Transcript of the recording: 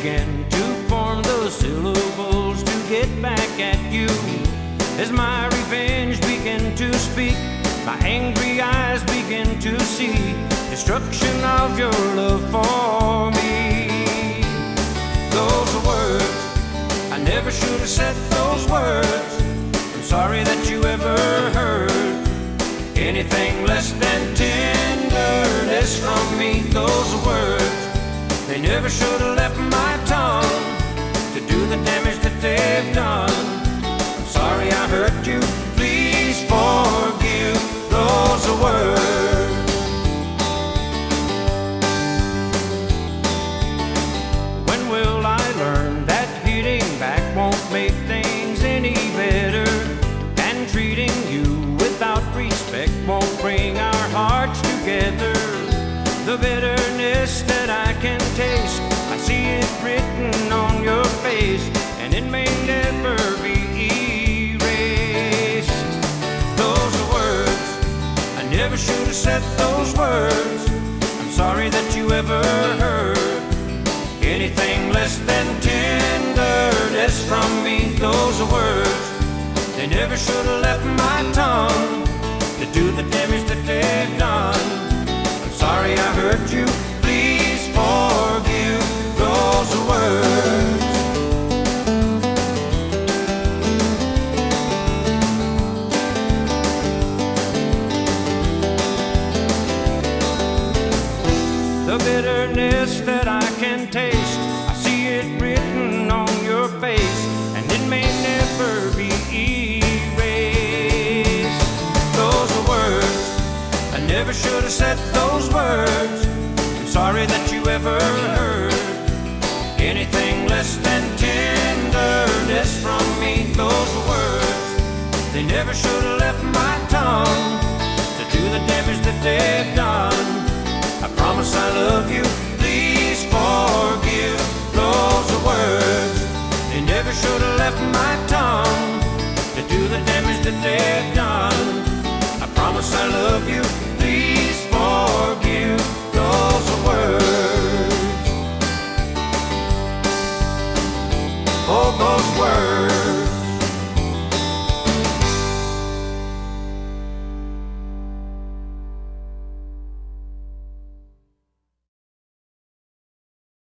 begin to form those syllables to get back at you. As my revenge begin to speak, my angry eyes begin to see destruction of your love for me. Those are words, I never should have said those words. I'm sorry that you ever heard anything less than tenderness from me. Those are words, they never should have left my tongue to do the damage that they've done. I'm sorry I hurt you, please forgive. Those are words. When will I learn that hitting back won't make things any better, and treating you without respect won't bring our hearts together? The bitterness that I can taste, I see it written on your face, and it may never be erased. Those are words, I never should have said those words. I'm sorry that you ever heard anything less than tenderness from me. Those are words, they never should have left my tongue to do the damage that they've done. I'm sorry I hurt you, please forgive. Those are words. The bitterness that I can taste, I see it written on your face, and it may never be erased. Those are words, I never should have said those words. I'm sorry that you